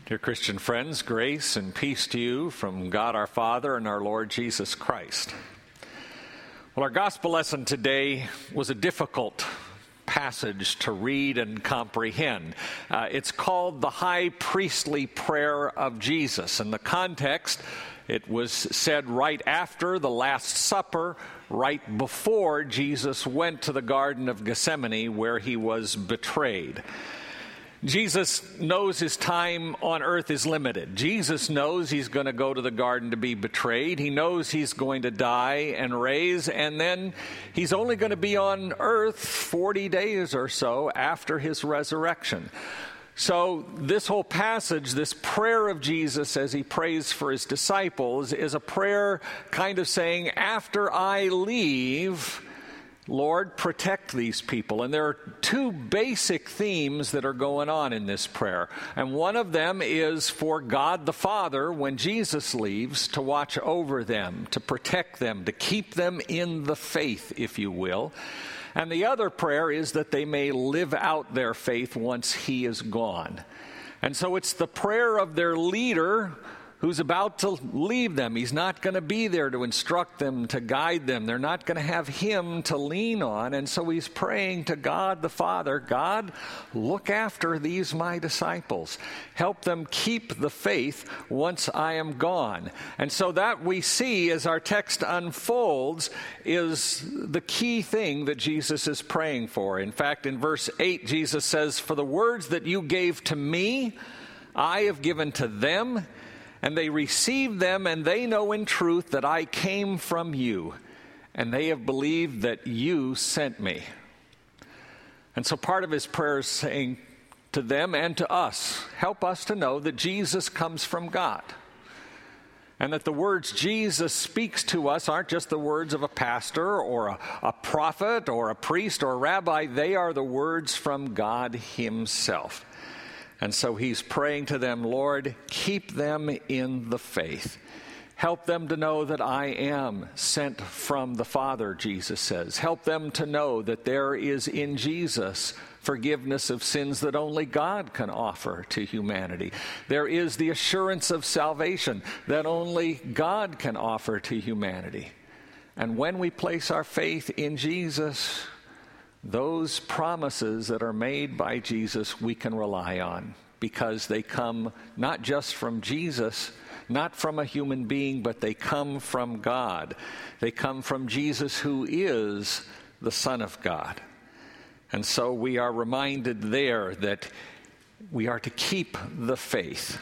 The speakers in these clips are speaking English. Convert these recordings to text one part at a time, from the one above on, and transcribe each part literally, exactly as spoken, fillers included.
Dear Christian friends, grace and peace to you from God our Father and our Lord Jesus Christ. Well, our gospel lesson today was a difficult passage to read and comprehend. Uh, it's called the High Priestly Prayer of Jesus. In the context, it was said right after the Last Supper, right before Jesus went to the Garden of Gethsemane where he was betrayed. Jesus knows his time on earth is limited. Jesus knows he's going to go to the garden to be betrayed. He knows he's going to die and raise, and then he's only going to be on earth forty days or so after his resurrection. So this whole passage, this prayer of Jesus as he prays for his disciples, is a prayer kind of saying, after I leave, Lord, protect these people. And there are two basic themes that are going on in this prayer. And one of them is for God the Father, when Jesus leaves, to watch over them, to protect them, to keep them in the faith, if you will. And the other prayer is that they may live out their faith once he is gone. And so it's the prayer of their leader who's about to leave them. He's not going to be there to instruct them, to guide them. They're not going to have him to lean on. And so he's praying to God the Father, God, look after these my disciples. Help them keep the faith once I am gone. And so that we see as our text unfolds is the key thing that Jesus is praying for. In fact, in verse eight, Jesus says, for the words that you gave to me, I have given to them, and they received them, and they know in truth that I came from you, and they have believed that you sent me. And so part of his prayer is saying to them and to us, help us to know that Jesus comes from God, and that the words Jesus speaks to us aren't just the words of a pastor or a, a prophet or a priest or a rabbi. They are the words from God himself. And so he's praying to them, Lord, keep them in the faith. Help them to know that I am sent from the Father, Jesus says. Help them to know that there is in Jesus forgiveness of sins that only God can offer to humanity. There is the assurance of salvation that only God can offer to humanity. And when we place our faith in Jesus, those promises that are made by Jesus we can rely on, because they come not just from Jesus, not from a human being, but they come from God. They come from Jesus, who is the Son of God. And so we are reminded there that we are to keep the faith.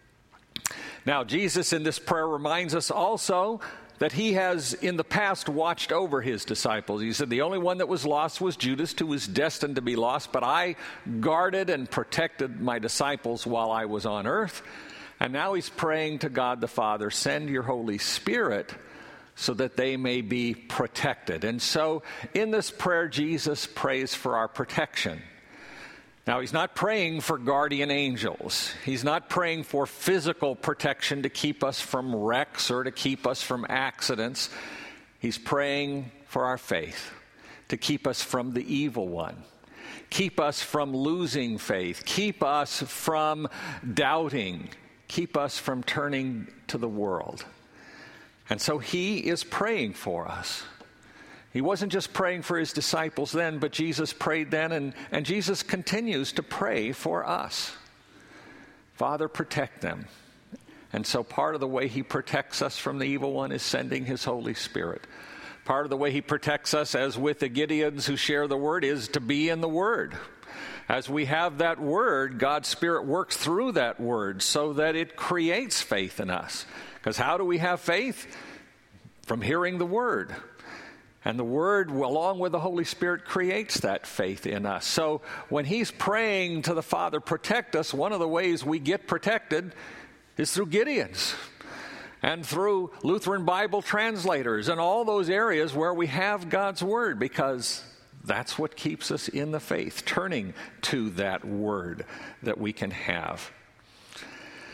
Now, Jesus in this prayer reminds us also that he has in the past watched over his disciples. He said, the only one that was lost was Judas, who was destined to be lost, but I guarded and protected my disciples while I was on earth. And now he's praying to God the Father, send your Holy Spirit so that they may be protected. And so in this prayer, Jesus prays for our protection. Now, he's not praying for guardian angels. He's not praying for physical protection to keep us from wrecks or to keep us from accidents. He's praying for our faith, to keep us from the evil one, keep us from losing faith, keep us from doubting, keep us from turning to the world. And so he is praying for us. He wasn't just praying for his disciples then, but Jesus prayed then, and, and Jesus continues to pray for us. Father, protect them. And so part of the way he protects us from the evil one is sending his Holy Spirit. Part of the way he protects us, as with the Gideons who share the word, is to be in the word. As we have that word, God's Spirit works through that word so that it creates faith in us. Because how do we have faith? From hearing the word. And the Word, along with the Holy Spirit, creates that faith in us. So when he's praying to the Father, protect us, one of the ways we get protected is through Gideons and through Lutheran Bible translators and all those areas where we have God's Word, because that's what keeps us in the faith, turning to that Word that we can have.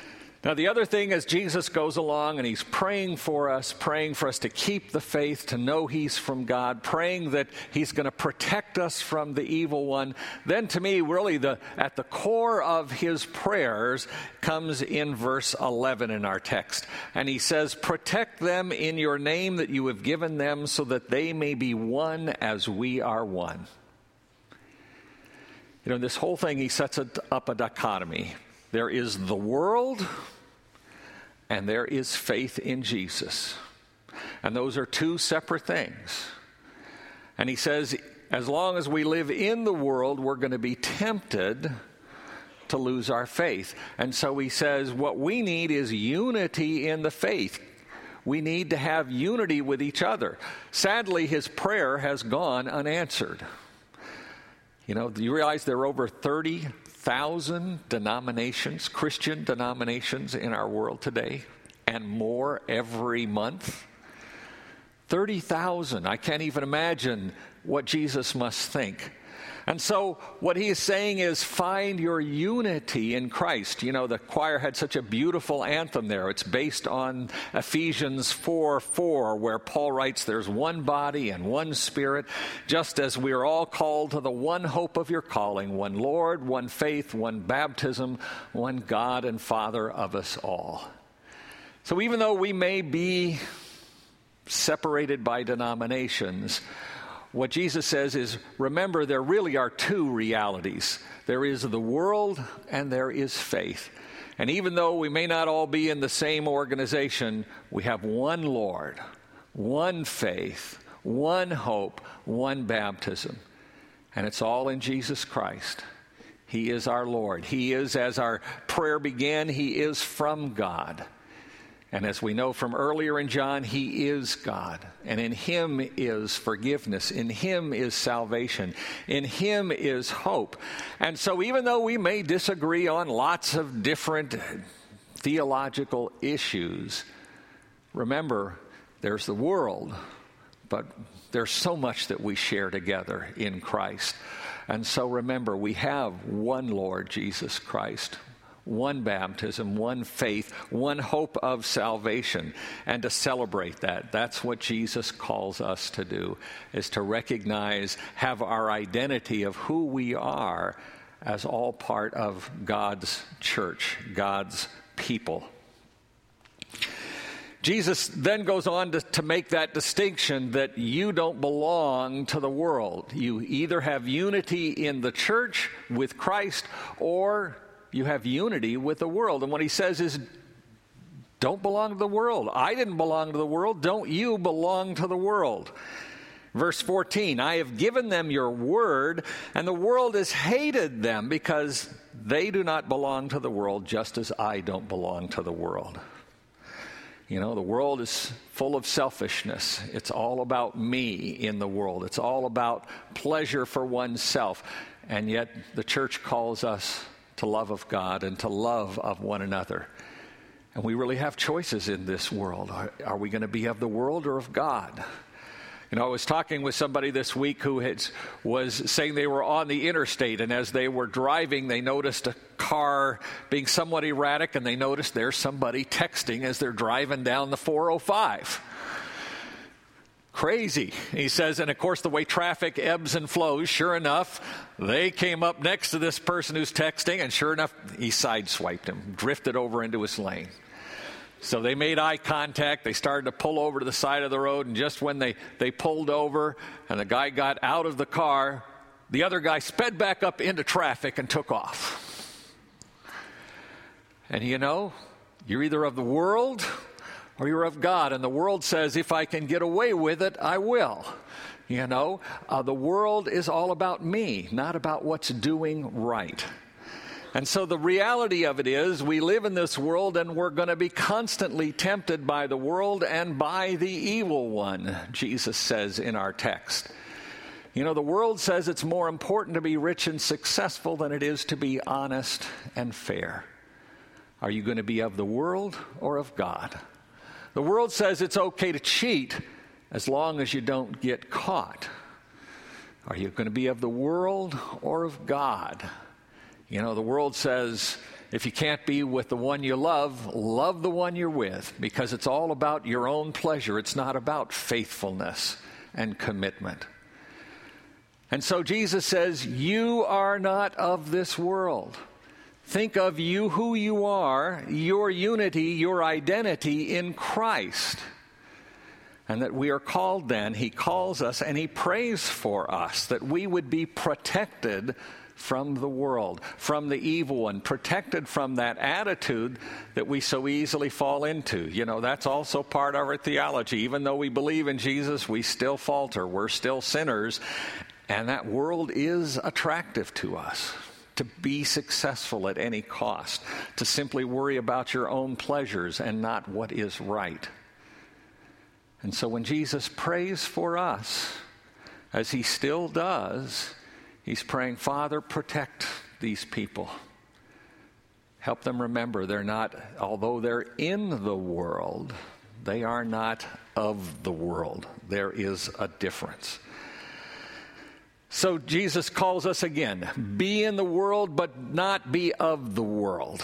Now, the other thing as Jesus goes along and he's praying for us, praying for us to keep the faith, to know he's from God, praying that he's going to protect us from the evil one, then to me, really, the at the core of his prayers comes in verse eleven in our text. And he says, "Protect them in your name that you have given them, so that they may be one as we are one." You know, this whole thing, he sets up a dichotomy. There is the world, and there is faith in Jesus. And those are two separate things. And he says, as long as we live in the world, we're going to be tempted to lose our faith. And so he says, what we need is unity in the faith. We need to have unity with each other. Sadly, his prayer has gone unanswered. You know, do you realize there are over thirty thousand denominations, Christian denominations in our world today, and more every month? thirty thousand. I can't even imagine what Jesus must think. And so what he is saying is, find your unity in Christ. You know, the choir had such a beautiful anthem there. It's based on Ephesians four four, where Paul writes, "There's one body and one Spirit, just as we are all called to the one hope of your calling, one Lord, one faith, one baptism, one God and Father of us all." So even though we may be separated by denominations, what Jesus says is, remember, there really are two realities. There is the world and there is faith. And even though we may not all be in the same organization, we have one Lord, one faith, one hope, one baptism. And it's all in Jesus Christ. He is our Lord. He is, as our prayer began, he is from God. And as we know from earlier in John, he is God. And in him is forgiveness. In him is salvation. In him is hope. And so even though we may disagree on lots of different theological issues, remember, there's the world, but there's so much that we share together in Christ. And so remember, we have one Lord Jesus Christ, one baptism, one faith, one hope of salvation. And to celebrate that, that's what Jesus calls us to do, is to recognize, have our identity of who we are as all part of God's church, God's people. Jesus then goes on to, to make that distinction that you don't belong to the world. You either have unity in the church with Christ, or you have unity with the world. And what he says is, don't belong to the world. I didn't belong to the world. Don't you belong to the world. Verse fourteen, I have given them your word, and the world has hated them because they do not belong to the world, just as I don't belong to the world. You know, the world is full of selfishness. It's all about me in the world. It's all about pleasure for oneself. And yet the church calls us to love of God and to love of one another. And we really have choices in this world. Are, are we going to be of the world or of God? You know, I was talking with somebody this week who had, was saying they were on the interstate, and as they were driving, they noticed a car being somewhat erratic, and they noticed there's somebody texting as they're driving down the four oh five. Crazy. He says, and of course the way traffic ebbs and flows, sure enough, they came up next to this person who's texting, and sure enough, he sideswiped him, drifted over into his lane. So they made eye contact. They started to pull over to the side of the road, and just when they, they pulled over and the guy got out of the car, the other guy sped back up into traffic and took off. And you know, you're either of the world or you're of God. And the world says, if I can get away with it, I will. You know, uh, the world is all about me, not about what's doing right. And so the reality of it is, we live in this world and we're going to be constantly tempted by the world and by the evil one, Jesus says in our text. You know, the world says it's more important to be rich and successful than it is to be honest and fair. Are you going to be of the world or of God? The world says it's okay to cheat as long as you don't get caught. Are you going to be of the world or of God? You know, the world says If you can't be with the one you love, love the one you're with, because it's all about your own pleasure. It's not about faithfulness and commitment. And so Jesus says, you are not of this world. Think of you, who you are, your unity, your identity in Christ. And that we are called then, he calls us and he prays for us that we would be protected from the world, from the evil one, protected from that attitude that we so easily fall into. You know, that's also part of our theology. Even though we believe in Jesus, we still falter. We're still sinners. And that world is attractive to us. To be successful at any cost. To simply worry about your own pleasures and not what is right. And so when Jesus prays for us, as he still does, he's praying, Father, protect these people. Help them remember they're not, although they're in the world, they are not of the world. There is a difference. So Jesus calls us again, be in the world, but not be of the world.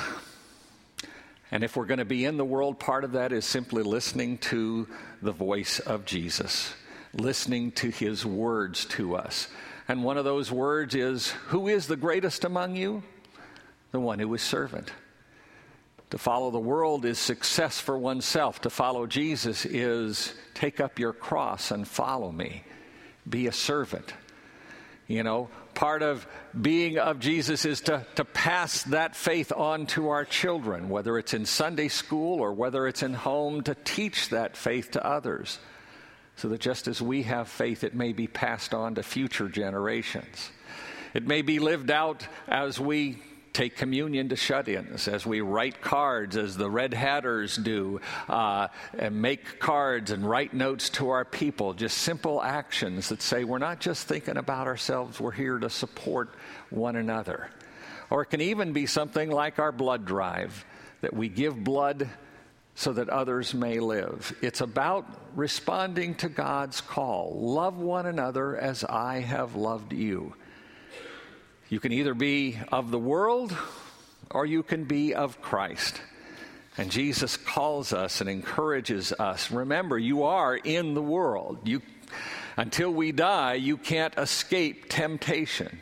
And if we're going to be in the world, part of that is simply listening to the voice of Jesus, listening to his words to us. And one of those words is, who is the greatest among you? The one who is servant. To follow the world is success for oneself. To follow Jesus is take up your cross and follow me. Be a servant. You know, part of being of Jesus is to, to pass that faith on to our children, whether it's in Sunday school or whether it's in home, to teach that faith to others. So that just as we have faith, it may be passed on to future generations. It may be lived out as we take communion to shut-ins, as we write cards, as the Red Hatters do, uh, and make cards and write notes to our people. Just simple actions that say we're not just thinking about ourselves, we're here to support one another. Or it can even be something like our blood drive, that we give blood so that others may live. It's about responding to God's call. Love one another as I have loved you. You can either be of the world or you can be of Christ. And Jesus calls us and encourages us. Remember, you are in the world. You, until we die, you can't escape temptation.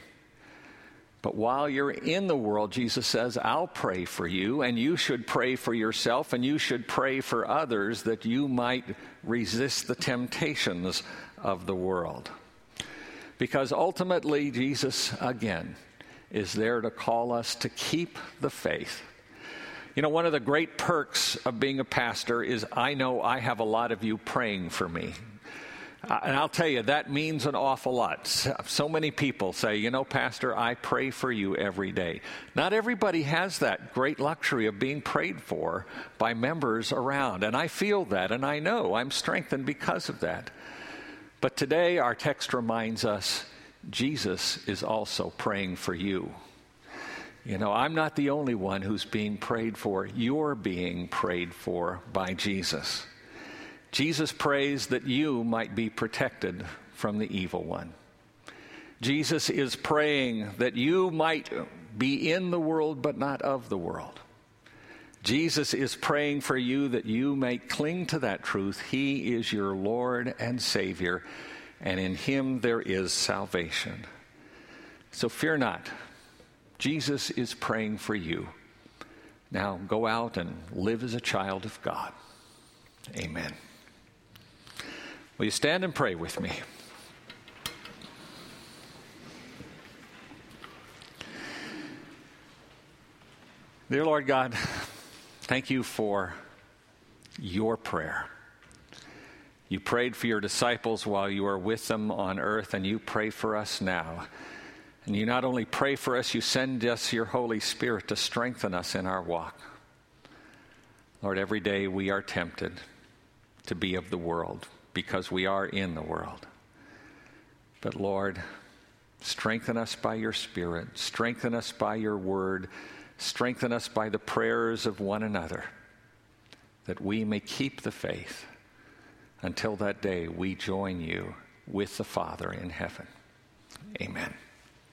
But while you're in the world, Jesus says, I'll pray for you, and you should pray for yourself, and you should pray for others that you might resist the temptations of the world. Because ultimately, Jesus, again, is there to call us to keep the faith. You know, one of the great perks of being a pastor is I know I have a lot of you praying for me. Uh, and I'll tell you, that means an awful lot. So many people say, you know, Pastor, I pray for you every day. Not everybody has that great luxury of being prayed for by members around. And I feel that, and I know I'm strengthened because of that. But today, our text reminds us, Jesus is also praying for you. You know, I'm not the only one who's being prayed for. You're being prayed for by Jesus. Jesus prays that you might be protected from the evil one. Jesus is praying that you might be in the world, but not of the world. Jesus is praying for you that you may cling to that truth. He is your Lord and Savior, and in him there is salvation. So fear not. Jesus is praying for you. Now go out and live as a child of God. Amen. Will you stand and pray with me? Dear Lord God, thank you for your prayer. You prayed for your disciples while you were with them on earth, and you pray for us now. And you not only pray for us, you send us your Holy Spirit to strengthen us in our walk. Lord, every day we are tempted to be of the world because we are in the world. But Lord, strengthen us by your Spirit. Strengthen us by your word. Strengthen us by the prayers of one another, that we may keep the faith until that day we join you with the Father in heaven. Amen.